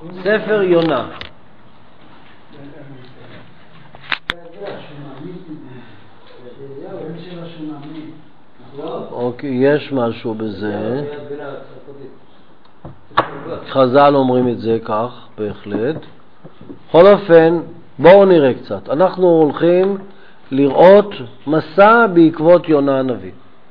ספר יונה. אוקיי, יש משהו בזה. חז"ל אומרים את זה כך, בהחלט. בכל אופן, בואו נראה קצת. אנחנו הולכים לראות מסע בעקבות יונה הנביא.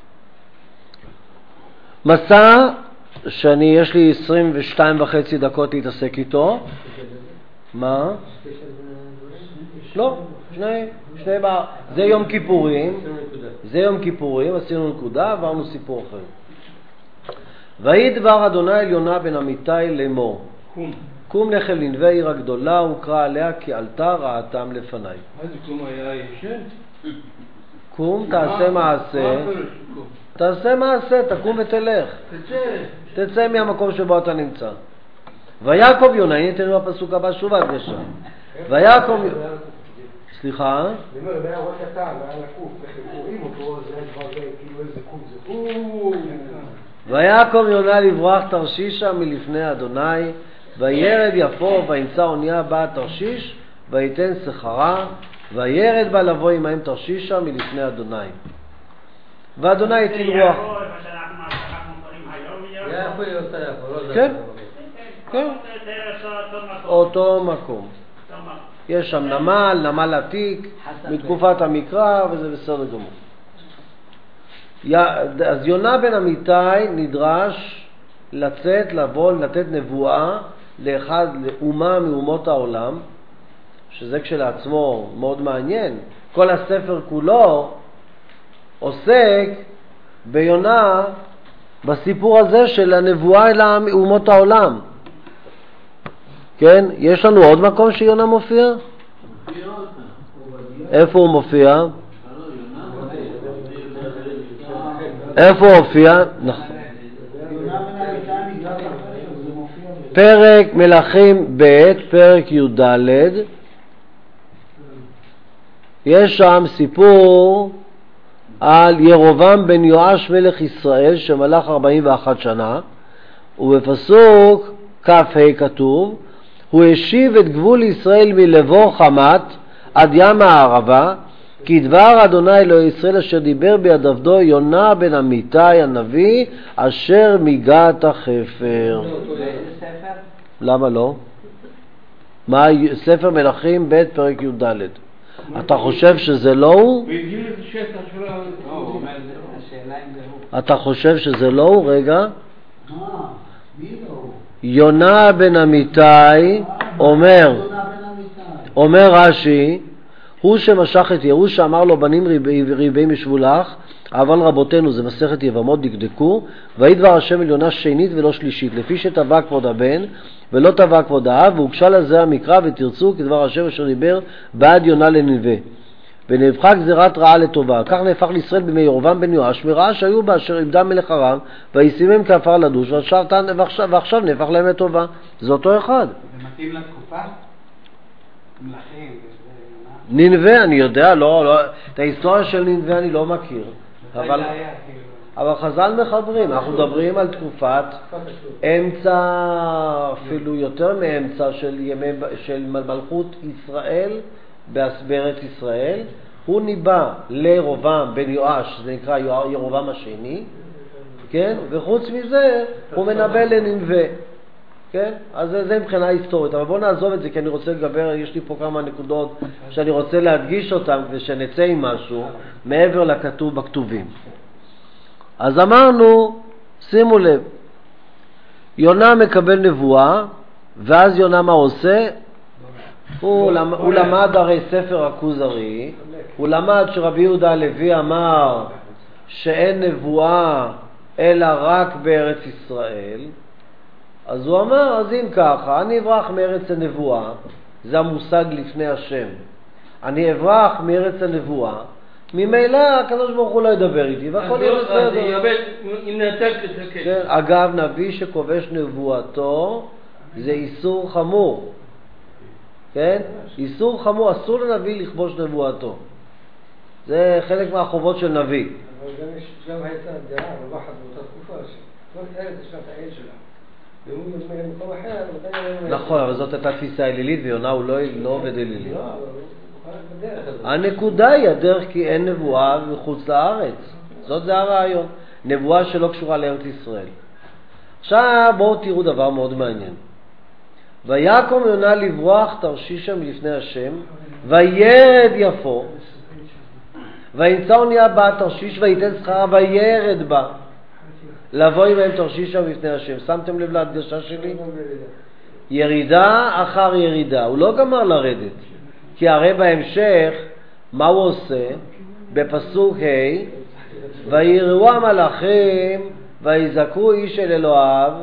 מסע יש לי 22.5 דקות להתעסק איתו. מה? לא, שני זה יום כיפורים. זה יום כיפורים, עשינו נקודה, עברנו סיפור אחר. ויהי דבר אדוני אל יונה בן אמיתי לאמור. קום לך אל נינווה עיר הגדולה וקרא עליה כי עלתה רעתם לפניי. מה זה קום היה ישן? קום, תעשה מעשה. תעשה מעשה, תקום ותלך. תצא מהמקום שבו אתה נמצא. ויקום יונה, הנה תראו הפסוק הבא שוב עד לשם. ויקום יונה. סליחה? אני אומר, זה היה רואה קטן, היה לקוף, איך קוראים אותו, זה היה כבר כאילו איזה קוף זה. ויקום יונה לברוח תרשישה מלפני אדוני, וירד יפו וימצא אונייה באה תרשיש, ויתן סחרה, וירד בה לבוא עמהם תרשישה מלפני אדוני. ואדוני הטיל רוח. כן, כן. אותו מקום. יש שם נמל עתיק, מתקופת המקרא, וזה בסדר גמור. אז יונה בן אמיתי נדרש לבוא, לתת נבואה לאומה מאומות העולם, שזה כשלעצמו מאוד מעניין. כל הספר כולו עוסק ביונה, בסיפור הזה של הנבואה אל אומות העולם. כן? יש לנו עוד מקום שיונה מופיע? איפה הוא מופיע? איפה הוא מופיע? נכון. פרק מלכים ב', פרק י"ד. יש שם סיפור על ירובעם בן יואש מלך ישראל שמלך 41 שנה, ובפסוק כ"ה כתוב: הוא השיב את גבול ישראל מלבוא חמת עד ים הערבה, כי דבר אדוני אלוהי ישראל אשר דיבר ביד עבדו יונה בן אמיתי הנביא אשר מגת החפר. למה לא? מה ספר מלכים ב' פרק י"ד? אתה חושב שזה לא הוא? אתה חושב שזה לא הוא? רגע. יונה בן אמיתי אומר רש"י, הוא שמשך את יאוש שאמר לו בנים ריבים ישבולך, אבל רבותינו, זה מסכת יבמות, דקדקו, ויהי דבר השם אל יונה שנית ולא שלישית, לפי שטבע כבוד הבן ולא טבע כבוד האב, והוגשה לזה המקרא ותרצו כדבר השם אשר דיבר בעד יונה לנינווה. ונהפכה גזירת רעה לטובה. כך נהפך לישראל בימי ירובעם בן יואש מרעה שהיו בה אשר איבדם מלך ארם וישימם כעפר לדוש, ועכשיו נהפך להם לטובה. זה אותו אחד. זה מתאים לתקופה? מלכים. נינווה אני יודע, לא, את ההיסטוריה של נינווה אני לא מכיר. אבל חז"ל מחברים, אנחנו מדברים על תקופת אמצע, אפילו יותר מאמצע של מלכות ישראל בארץ ישראל. הוא ניבא לירובעם בן יואש, זה נקרא ירובעם השני, כן? וחוץ מזה הוא מנבא לנינווה, כן? אז זה מבחינה היסטורית, אבל בואו נעזוב את זה כי אני רוצה לדבר, יש לי פה כמה נקודות שאני רוצה להדגיש אותן ושנצא עם משהו מעבר לכתוב בכתובים. אז אמרנו, שימו לב, יונה מקבל נבואה, ואז יונה מה עושה? הוא למד הרי ספר הכוזרי, הוא למד שרבי יהודה הלוי אמר שאין נבואה אלא רק בארץ ישראל, אז הוא אמר, אז אם ככה, אני אברח מארץ הנבואה, זה המושג לפני השם, אני אברח מארץ הנבואה, ממילא הקדוש ברוך הוא לא ידבר איתי, והכל יהיה בסדר. אגב, נביא שכובש נבואתו זה איסור חמור, כן? איסור חמור, אסור לנביא לכבוש נבואתו, זה חלק מהחובות של נביא. אבל גם הייתה דעה רווחת באותה תקופה, לא מתארת את שנת העין שלה. במקום אחר, נכון, אבל זאת הייתה תפיסה אלילית, ויונה הוא לא עובד אלילית. הנקודה היא הדרך כי אין נבואה מחוץ לארץ. זה הרעיון. נבואה שלא קשורה לארץ ישראל. עכשיו בואו תראו דבר מאוד מעניין. ויקום יונה לברוח תרשישה מלפני השם, וירד יפו, וימצא אונייה בה תרשיש, ויתן שכרה, וירד בה. לבוא עמהם תרשישה מלפני השם. שמתם לב להדגשה שלי? ירידה אחר ירידה. הוא לא גמר לרדת. כי הרי בהמשך, מה הוא עושה? בפסוק ה' ויראו המלאכים ויזעקו איש אל אלוהיו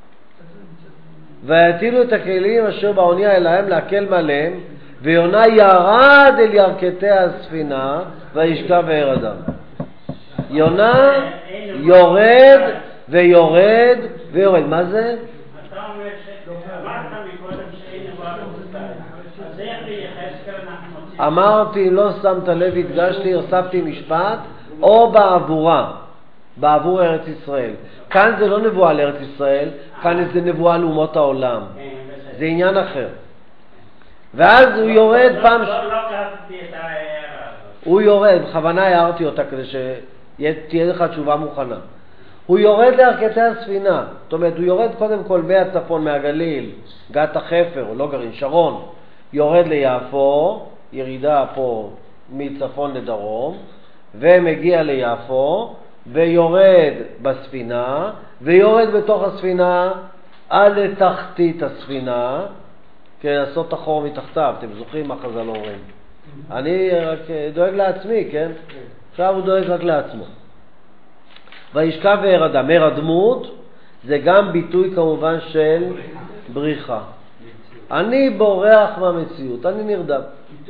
ויטילו את הכלים אשר באונייה אליהם להקל מלם, ויונה ירד אל ירכתי הספינה וישכב וירדם. יונה יורד ויורד ויורד. מה זה? אתה אומר אמרת מקודם שאין נבואה בחוץ לארץ, אז איך ביחזקאל אנחנו מוצאים? אמרתי, לא שמת לב, הדגשתי, הוספתי משפט, או בעבור ארץ ישראל. כאן זה לא נבואה לארץ ישראל, כאן זה נבואה לאומות העולם. זה עניין אחר. ואז הוא יורד פעם... לא כתבתי את ההערה הזאת. הוא יורד, בכוונה הערתי אותה כדי שתהיה לך תשובה מוכנה. הוא יורד לירכתי הספינה. זאת אומרת, הוא יורד קודם כל מהצפון, מהגליל, גת החפר, או לא גרעין, שרון, יורד ליפו, ירידה פה מצפון לדרום, ומגיע ליפו, ויורד בספינה, ויורד בתוך הספינה עד לתחתית הספינה, כדי לעשות החור מתחתיו. אתם זוכרים מה חז"ל אומרים? אני רק דואג לעצמי, כן? עכשיו הוא דואג רק לעצמו. וישכב וירדם. הרדמות זה גם ביטוי כמובן של בריחה. אני בורח מהמציאות, אני נרדם.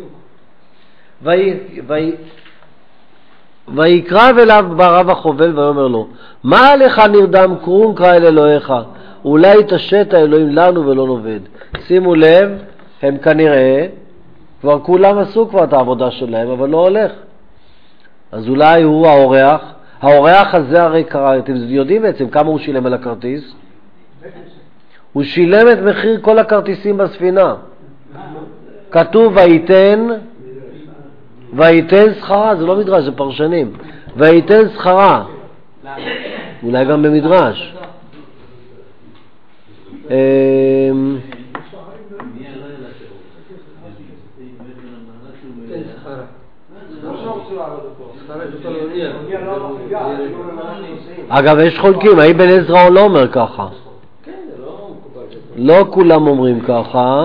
ויקרב אליו ברב החובל ויאמר לו, מה לך נרדם? קרום קרא אל אלוהיך, אולי תשת האלוהים לנו ולא נובד. שימו לב, הם כנראה כבר כולם עשו כבר את העבודה שלהם, אבל לא הולך. אז אולי הוא האורח הזה הרי קרא, אתם יודעים בעצם כמה הוא שילם על הכרטיס? הוא שילם את מחיר כל הכרטיסים בספינה. כתוב ויתן שכרה, זה לא מדרש, זה פרשנים. ויתן שכרה. אולי גם במדרש. אגב, יש חולקים, האם בן עזרא לא אומר ככה? לא כולם אומרים ככה.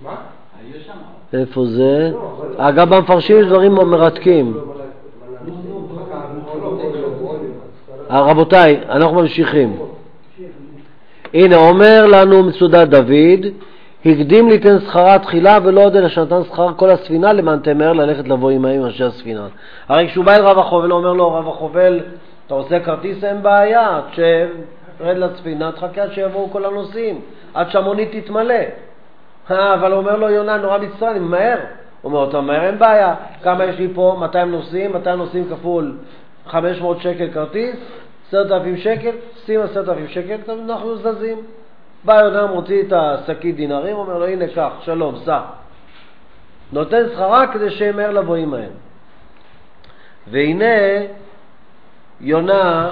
איפה זה? אגב, במפרשים יש דברים מרתקים. רבותיי, אנחנו ממשיכים. הנה, אומר לנו מצודת דוד, הקדים ליתן שכרה תחילה ולא עוד אלא שנתן שכר כל הספינה למען תמהר ללכת לבוא עמהם אנשי הספינה. הרי כשהוא בא אל רב החובל, אומר לו, רב החובל, אתה רוצה כרטיס? אין בעיה, תרד לספינה, תחכה עד שיבואו כל הנוסעים, עד שהמונית תתמלא. אבל הוא אומר לו, יונה, נורא מצטער, אני ממהר. הוא אומר, אתה ממהר, אין בעיה. כמה יש לי פה? 200 נוסעים כפול 500 שקל כרטיס, 10,000 שקל, שים 10,000 שקל, אנחנו זזים. בא יונה, מוציא את השקית דינרים, אומר לו, הנה כך, שלום, סע. נותן שכרה כדי שימהר לבוא עמהם. והנה, יונה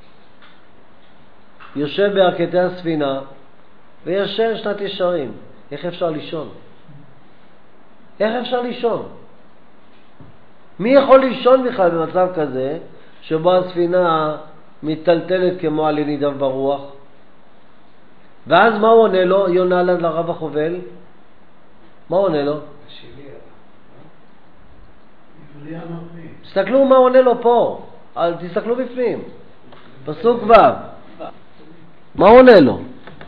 יושב בירכתי הספינה, וישר שנת ישרים. איך אפשר לישון? איך אפשר לישון? מי יכול לישון בכלל במצב כזה, שבו הספינה מטלטלת כמו על ינידיו ברוח? ואז מה הוא עונה לו, יונה לרב החובל? מה הוא עונה לו? תסתכלו מה הוא עונה לו פה, תסתכלו בפנים. פסוק ו'. מה הוא עונה לו?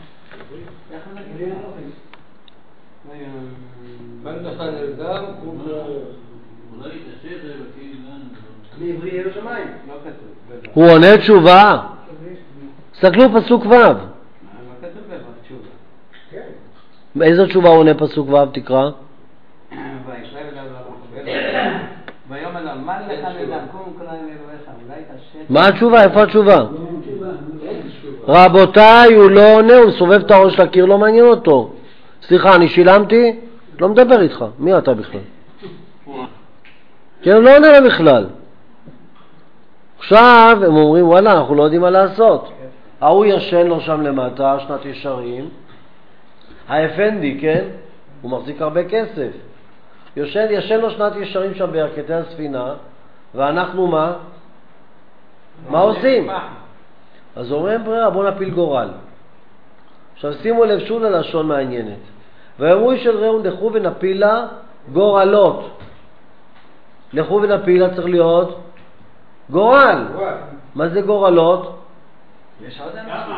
הוא עונה תשובה. תסתכלו פסוק ו'. איזו תשובה הוא עונה פסוק ו'? תקרא. מה התשובה? איפה התשובה? רבותיי, הוא לא עונה, הוא מסובב את הראש לקיר, לא מעניין אותו. סליחה, אני שילמתי? לא מדבר איתך. מי אתה בכלל? כן, הוא לא עונה לה בכלל. עכשיו הם אומרים, וואלה, אנחנו לא יודעים מה לעשות. ההוא ישן לו שם למטה, שנת ישרים. האפנדי, כן? הוא מחזיק הרבה כסף. ישן לו שנת ישרים שם בירכתי הספינה, ואנחנו מה? מה עושים? אז אומרים ברירה, בוא נפיל גורל. עכשיו שימו לב שוב ללשון מעניינת. ואמרו של ראו, לכו ונפילה גורלות. לכו ונפילה צריך להיות גורל. מה זה גורלות? יש עוד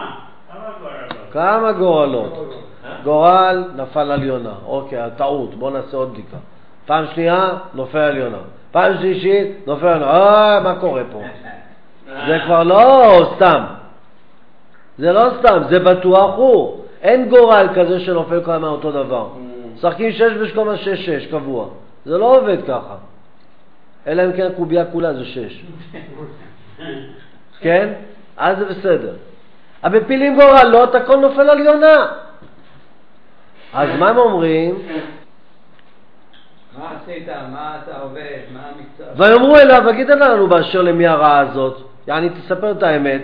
כמה גורלות? גורל נפל על יונה. אוקיי, טעות, בוא נעשה עוד בדיקה. פעם שנייה נופל על יונה. פעם שלישית נופל על יונה. מה קורה פה? זה כבר לא סתם. זה לא סתם, זה בטוח הוא. אין גורל כזה שנופל כמה אותו דבר. שחקים 6 ושקומה 6 קבוע. זה לא עובד ככה. אלא אם כן קוביה כולה זה 6. כן? אז זה בסדר. אבל בפילים גורלות הכל נופל על יונה. אז מה הם אומרים? מה עשית? מה אתה עובד? מה המקצוע? ויאמרו אליו, וגיד לנו באשר למי הרעה הזאת. יעני, תספר את האמת.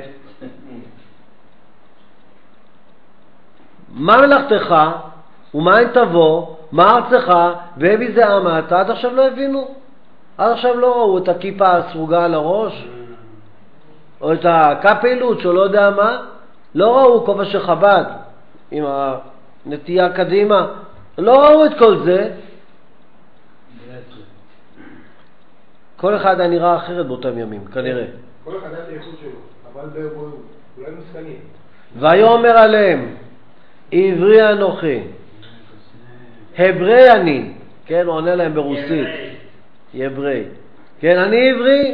מה מלאכתך ומה אם תבוא, מה ארצך והביא זה עמה אתה? עד עכשיו לא הבינו. עד עכשיו לא ראו את הכיפה הסרוגה על הראש, או את הקפלות שלא יודע מה. לא ראו כובע של חב"ד עם הנטייה קדימה. לא ראו את כל זה. כל אחד היה נראה אחרת באותם ימים, כנראה. כל אחד היה את האיכות שלו, אבל אולי מסכנים. ויאמר עליהם, עברי אנוכי, הברי אני, כן, הוא עונה להם ברוסית, יברי, כן, אני עברי,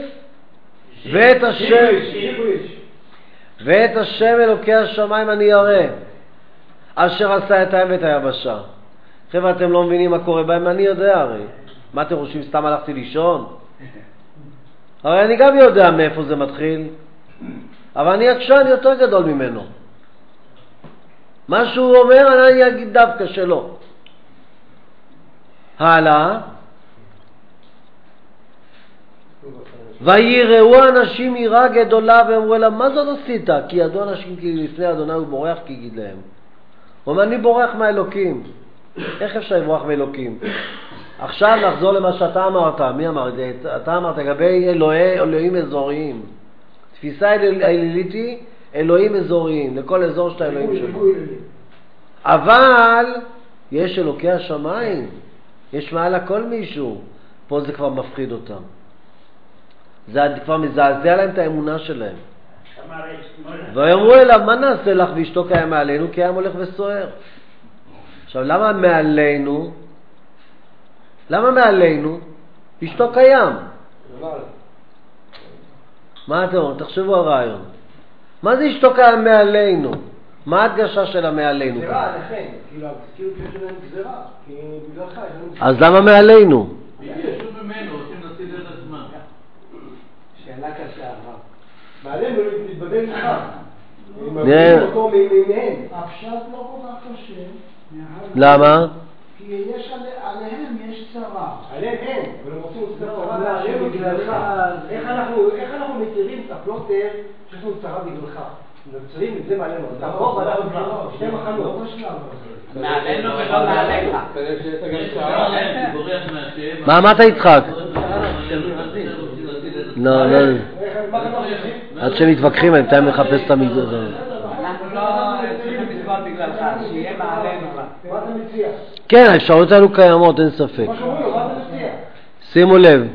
ואת השם אלוקי השמיים אני ירא, אשר עשה את הים ואת היבשה. חבר'ה, אתם לא מבינים מה קורה בהם, אני יודע הרי. מה אתם חושבים, סתם הלכתי לישון? הרי אני גם יודע מאיפה זה מתחיל, אבל אני עקשן יותר גדול ממנו. מה שהוא אומר, אני אגיד דווקא שלא. הלאה. ויראו אנשים יראה גדולה ואמרו אליו, מה זאת עשית? כי ידעו אנשים כי לפני אדוני הוא בורח, כי יגיד להם. הוא אומר, אני בורח מהאלוקים. איך אפשר לברוח מאלוקים? עכשיו נחזור למה שאתה אמרת. מי אמר את זה? אתה אמרת לגבי אלוהים אזוריים. תפיסה אלילית היא אלוהים אזוריים. לכל אזור שאתה אלוהים שלו. אבל יש אלוקי השמיים. יש מעל הכל מישהו. פה זה כבר מפחיד אותם. זה כבר מזעזע להם את האמונה שלהם. ואמרו אליו, מה נעשה לך ואשתו קיים מעלינו? כי הים הולך וסוער. עכשיו, למה מעלינו? למה מעלינו? אשתו קיים. מה אתם אומרים? תחשבו הרעיון. מה זה אשתו קיים מעלינו? מה ההדגשה שלה מעלינו? גזירה, לכן. כאילו שיש להם גזירה. כי בגללך. אז למה מעלינו? ישו ממנו, רוצים להציל את עצמם. שאלה קשה, הרב. מעלינו להתבדל איתך. הם מביאים אותו מהם. הפשט לא כל כך קשה. למה? כי עליהם יש צרה. עליהם אין, אבל הם רוצים צרה לעלינו בגללך. איך אנחנו מכירים את הפלוטר שיש לנו צרה בגללך? נוצרים את זה מעלינו. אתה פה ואנחנו כבר שתי מחנות. מעלינו ולא מעליך. מה אמרת יצחק? לא, לא. עד שהם מתווכחים, אני מתאם לחפש את המגזר. אנחנו לא צריכים לסבול בגללך, שיהיה מעלינו. מה אתה מציע? כן, האפשרויות האלו קיימות, אין ספק. מה שאומרים לו, מה אתה מציע? שימו לב,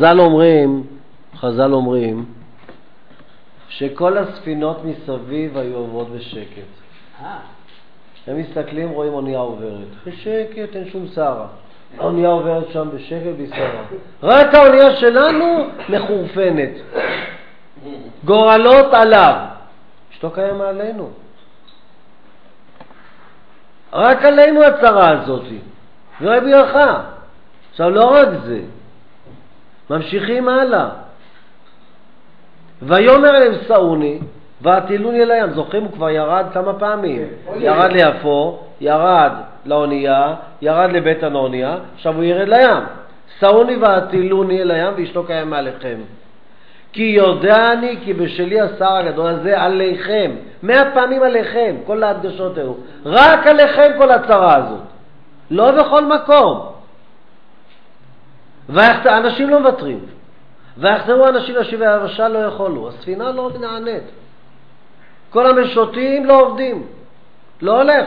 חז"ל אומרים שכל הספינות מסביב היו עוברות בשקט. הם מסתכלים, רואים אונייה עוברת. בשקט, אין שום סערה. האונייה עוברת שם בשקט בסערה. רק האונייה שלנו מחורפנת. גורלות עליו. אשתו קיים מעלינו. רק עלינו הצרה הזאת. וראה בירכה. עכשיו לא רק זה. ממשיכים הלאה. ויאמר אליהם שאוני, והטילוני אל הים. זוכרים, הוא כבר ירד כמה פעמים. ירד ליפו, ירד לאונייה, ירד לבית האונייה, עכשיו הוא ירד לים. סעוני והטילוני אל הים וישתוק הים מעליכם. כי יודע אני כי בשלי השר הגדול הזה עליכם. 100 פעמים עליכם, כל ההדגשות האלו. רק עליכם כל הצרה הזאת. לא בכל מקום. והאנשים לא מוותרים. והחזרו אנשים לשבי היבשה לא יכולו. הספינה לא נענית. כל המשוטים לא עובדים. לא הולך.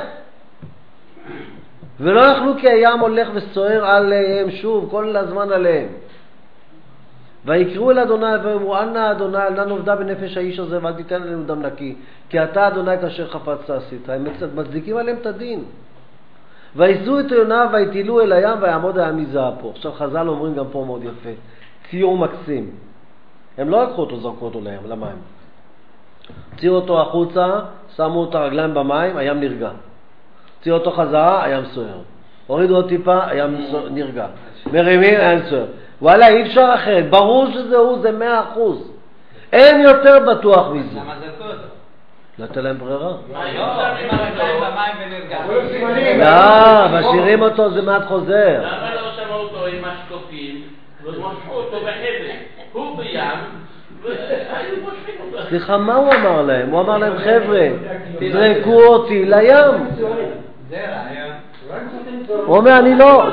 ולא יכלו כי הים הולך וסוער עליהם שוב, כל הזמן עליהם. ויקראו אל אדוני ואמרו, אנא אדוני, אל נא נאבדה בנפש האיש הזה ואל תיתן עלינו דם נקי, כי אתה אדוני כאשר חפצת עשית. הם מצדיקים עליהם את הדין. וישאו את יונה ויטילו אל הים ויעמוד הים מזעף פה. עכשיו חז"ל אומרים גם פה מאוד יפה, ציור מקסים. הם לא לקחו אותו, זרקו אותו לים, למים. ציור אותו החוצה, שמו את הרגליים במים, הים נרגע. ציור אותו חזרה, הים סוער. הורידו עוד טיפה, הים נרגע. מרימים, הים סוער. וואלה, אי אפשר אחרת. ברור שזה הוא, זה 100%. אין יותר בטוח מזה. למה זרקו אותו? לא תהיה להם ברירה. היום שמים הרגליים במים ונרגע. לא, משאירים אותו, זה מעט חוזר. למה לא שמעו אותו עם השקופים ומשכו אותו בחבל? הוא בים והיו מושכים אותו. סליחה, מה הוא אמר להם? הוא אמר להם, חבר'ה, זרקו אותי לים. זה רעיון. הוא אומר, אני לא.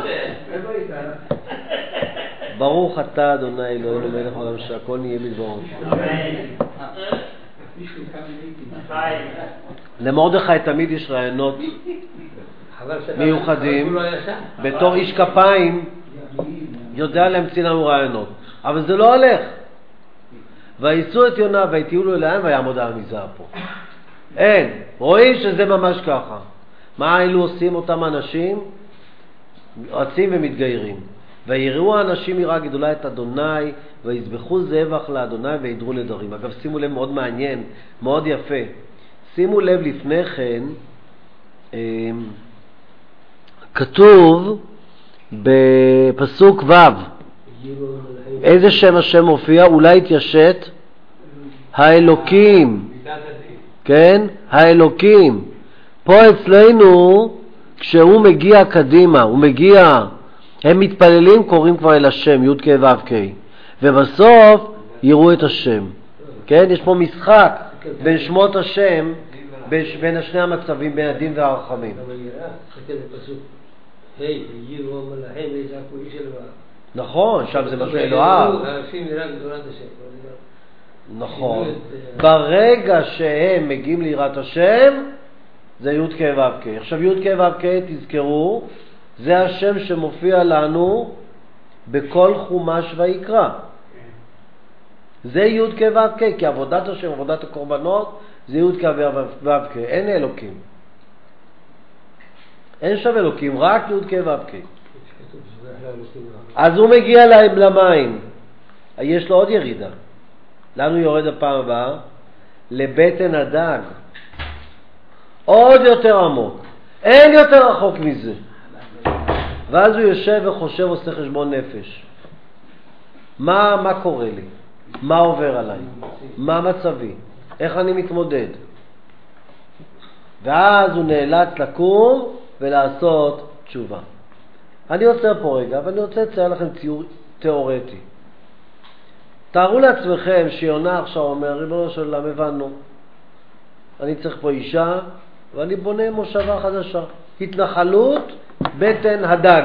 ברוך אתה אדוני אלוהינו מלך העולם שהכל נהיה בדברו. למרדכי תמיד יש רעיונות מיוחדים. בתור איש כפיים יודע להמציא לנו רעיונות, אבל זה לא הולך. וישאו את יונה ויטיילו אל הים ויעמוד הים מזעף פה. אין, רואים שזה ממש ככה. מה אלו עושים אותם אנשים? רצים ומתגיירים. ויראו האנשים יראה גדולה את אדוני ויזבחו זבח לאדוני וידרו נדרים. אגב, שימו לב, מאוד מעניין, מאוד יפה. שימו לב לפני כן, כתוב בפסוק ו' איזה שם השם מופיע? אולי התיישת? האלוקים. כן? האלוקים. פה אצלנו, כשהוא מגיע קדימה, הוא מגיע, הם מתפללים, קוראים כבר אל השם, י' כ' ו' כ', ובסוף יראו את השם. כן? יש פה משחק בין שמות השם, בין שני המצבים, בין הדין והרחמים. נכון, שם זה משהו אלוהיו. נכון. ברגע שהם מגיעים ליראת השם, זה י' כ' ו' כ'. עכשיו י' כ' ו' כ', תזכרו, זה השם שמופיע לנו בכל חומש ויקרא. זה י' כ' ו' כ', כי עבודת השם, עבודת הקורבנות, זה י' כ' ו' כ'. אין אלוקים. אין שם אלוקים, רק י' כ' ו' כ'. אז הוא מגיע למים. יש לו עוד ירידה. לאן הוא יורד הפעם הבאה? לבטן הדג. עוד יותר עמוק. אין יותר רחוק מזה. ואז הוא יושב וחושב, עושה חשבון נפש. מה קורה לי? מה עובר עליי? מה מצבי? איך אני מתמודד? ואז הוא נאלץ לקום ולעשות תשובה. אני עוצר פה רגע, ואני רוצה לצייר לכם ציור תיאורטי. תארו לעצמכם שיונה עכשיו אומר, ריבונו של עולם, הבנו. אני צריך פה אישה, ואני בונה מושבה חדשה. התנחלות בטן הדג.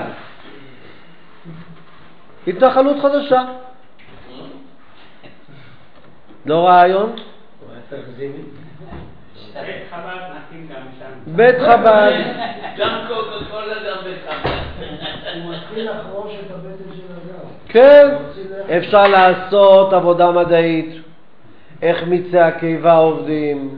התנחלות חדשה. לא רעיון? בית חב"ד נקים גם שם. בית חב"ד. גם קוקה-קולה גם בית חב"ד. הוא מתחיל לחרוש את הבטן של הגב. כן, אפשר לעשות עבודה מדעית, איך מיצי הקיבה עובדים,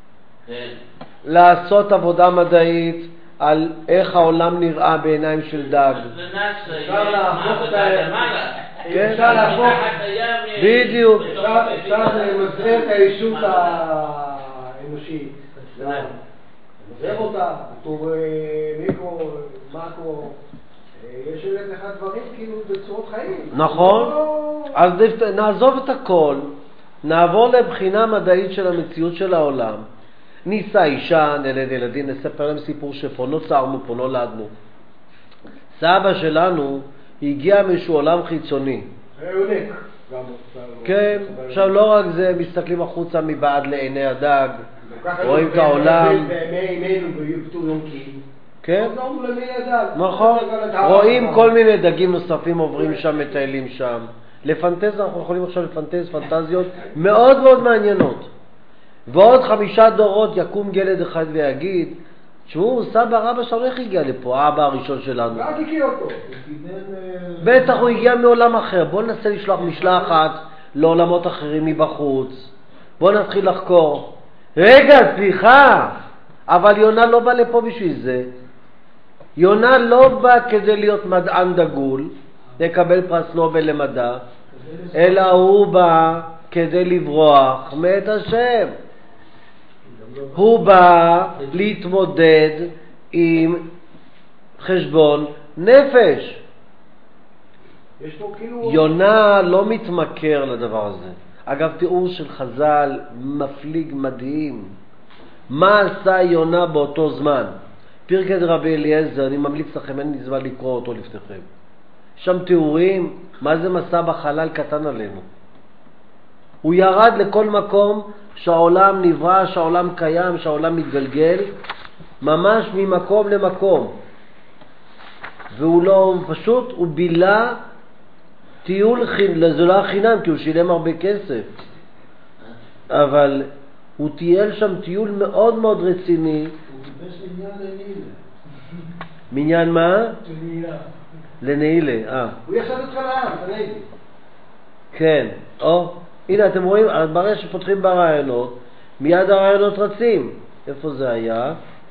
לעשות עבודה מדעית על איך העולם נראה בעיניים של דג. אפשר להפוך את אפשר להפוך, בדיוק. אפשר למזער את הישות האנושית. למזער אותה, בתור מיקרו, מקרו. יש לך דברים כאילו בצורות חיים. נכון. אז נעזוב את הכל, נעבור לבחינה מדעית של המציאות של העולם. ניסה אישה, נלד ילדים, נספר להם סיפור שפה נוצרנו, פה נולדנו. סבא שלנו הגיע מאיזשהו עולם חיצוני. יונק. כן, עכשיו לא רק זה, מסתכלים החוצה מבעד לעיני הדג, רואים את העולם. כן, נכון, רואים כל מיני דגים נוספים עוברים שם, מטיילים שם. לפנטז, אנחנו יכולים עכשיו לפנטז פנטזיות מאוד מאוד מעניינות. ועוד 5 דורות יקום ילד אחד ויגיד, תשמעו, סבא רבא שלנו איך הגיע לפה, האבא הראשון שלנו? רק הכיר אותו. בטח הוא הגיע מעולם אחר. בואו ננסה לשלוח משלחת לעולמות אחרים מבחוץ. בואו נתחיל לחקור. רגע, סליחה, אבל יונה לא בא לפה בשביל זה. יונה לא בא כדי להיות מדען דגול, לקבל פרס נובל למדע, אלא הוא בא כדי לברוח מאת השם. הוא בא להתמודד עם חשבון נפש. יונה לא מתמכר לדבר הזה. אגב, תיאור של חז"ל מפליג מדהים. מה עשה יונה באותו זמן? פרקי דרבי אליעזר, אני ממליץ לכם, אין לי זמן לקרוא אותו לפניכם. שם תיאורים, מה זה מסע בחלל קטן עלינו. הוא ירד לכל מקום שהעולם נברא, שהעולם קיים, שהעולם מתגלגל, ממש ממקום למקום. והוא לא, פשוט, הוא בילה טיול, זה לא חינם, כי הוא שילם הרבה כסף. אבל הוא טייל שם טיול מאוד מאוד רציני. הוא טיפש מניין לנעילה. מניין מה? לנעילה. לנעילה, הוא ישב אותך לעם, תנעילה. כן, הנה אתם רואים, ברגע שפותחים ברעיונות, מיד הרעיונות רצים. איפה זה היה?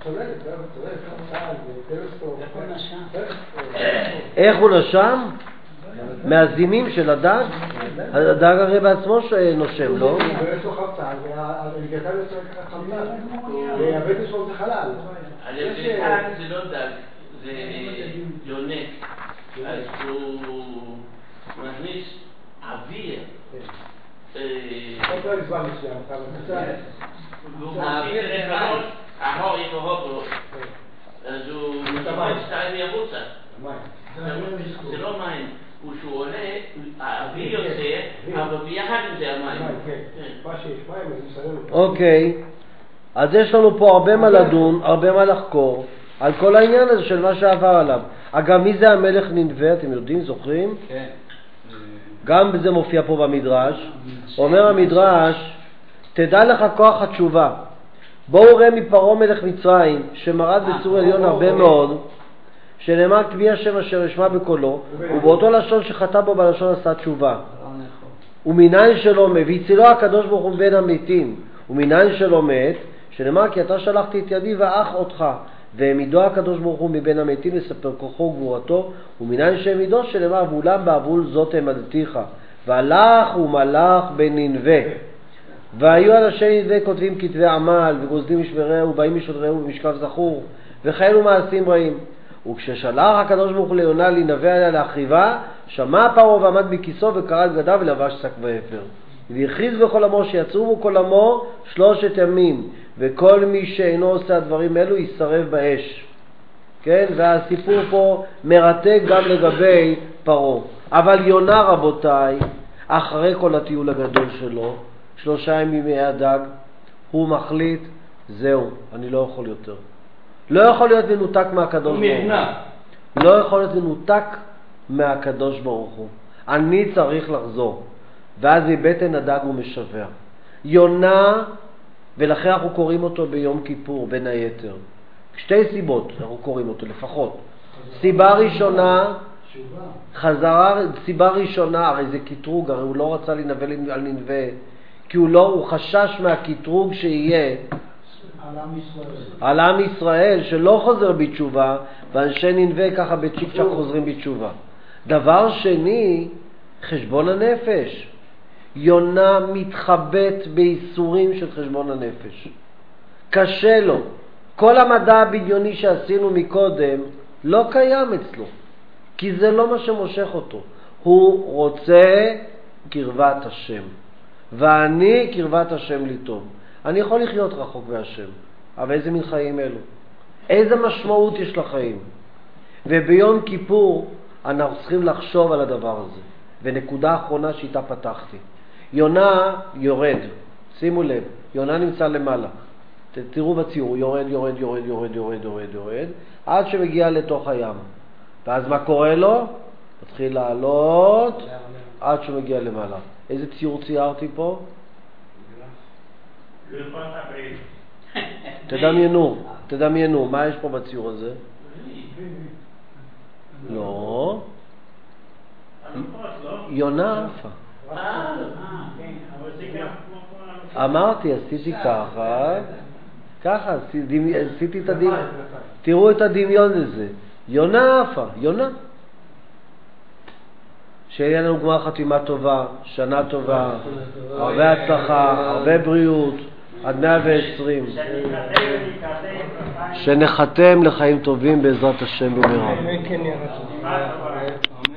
איך הוא נשם? מהזימים של הדג? הדג הרי בעצמו נושם, לא? ויש לו חמצן, והלוויתן יוצא ככה חמצן, והבטן שלו זה חלל. הלוויתן זה לא דג, זה יונק, אז הוא מכניס אוויר. עוד לא הזמן מסוים, אתה מנסה. והוא מוציא דרך הראש, החור איתו הופו, אז הוא מתאמץ שתיים יבוצה. זה לא מים, כשהוא עולה, האוויר יוצא, אבל ביחד עם זה המים. מה שיש מים, אז מסיים אותו. אוקיי, אז יש לנו פה הרבה מה לדון, הרבה מה לחקור, על כל העניין הזה של מה שעבר עליו. אגב, מי זה המלך נינווה, אתם יודעים, זוכרים? כן. גם זה מופיע פה במדרש. אומר המדרש, תדע לך כוח התשובה. בואו ראה מפרעה מלך מצרים, שמרד בצור עליון הרבה מאוד, שנאמר כבי השם אשר ישמע בקולו, ובאותו לשון שחטא בו בלשון עשה תשובה. ומניין שלא מת, והצילו הקדוש ברוך הוא בין המתים, ומניין שלא מת, שנאמר כי אתה שלחתי את ידי ואח אותך, והעמידו הקדוש ברוך הוא מבין המתים לספר כוחו וגבורתו, ומניין שהעמידו שנאמר ואולם בעבול זאת העמדתיך, והלך ומלך בנינווה. והיו אנשי נינווה כותבים כתבי עמל וגוזלים משמרהו ובאים משודרהו במשכב זכור וכאלו מעשים רעים. וכששלח הקדוש ברוך הוא ליונה לנבא עליה להחריבה, שמע פרעה ועמד בכיסו וקרע את בגדיו ולבש שק ואפר. והכריז בכל עמו שיצאו בכל עמו 3 ימים, וכל מי שאינו עושה הדברים אלו ישרף באש. כן? והסיפור פה מרתק גם לגבי פרעה. אבל יונה, רבותיי, אחרי כל הטיול הגדול שלו, 3 ימי הדג, הוא מחליט, זהו, אני לא יכול יותר. לא יכול להיות מנותק מהקדוש ברוך הוא. לא יכול להיות מנותק מהקדוש ברוך הוא. אני צריך לחזור. ואז מבטן הדג הוא משווה. יונה, ולכן אנחנו קוראים אותו ביום כיפור, בין היתר. 2 סיבות אנחנו קוראים אותו לפחות. סיבה ראשונה, סיבה ראשונה, הרי זה קטרוג, הרי הוא לא רצה לנבא על ננבא, כי הוא חשש מהקטרוג שיהיה על עם ישראל שלא חוזר בתשובה, ואנשי ננבא ככה בצ'יק צ'ק חוזרים בתשובה. דבר שני, חשבון הנפש. יונה מתחבט בייסורים של חשבון הנפש. קשה לו. כל המדע הבדיוני שעשינו מקודם לא קיים אצלו, כי זה לא מה שמושך אותו. הוא רוצה קרבת השם. ואני קרבת השם לי טוב. אני יכול לחיות רחוק מהשם, אבל איזה מין חיים אלו? איזה משמעות יש לחיים? וביום כיפור אנחנו צריכים לחשוב על הדבר הזה. ונקודה אחרונה שאיתה פתחתי. יונה יורד, שימו לב, יונה נמצא למעלה. תראו בציור, יורד, יורד, יורד, יורד, יורד, יורד, יורד, עד שמגיע לתוך הים. ואז מה קורה לו? מתחיל לעלות עד שמגיע למעלה. איזה ציור ציירתי פה? תדמיינו, מה יש פה בציור הזה? לא. יונה עפה. אמרתי, עשיתי ככה, עשיתי את הדמיון. תראו את הדמיון הזה. יונה עפה, יונה. שיהיה לנו גמר חתימה טובה, שנה טובה, הרבה הצלחה, הרבה בריאות, עד 120. שנחתם לחיים טובים בעזרת השם במהרה.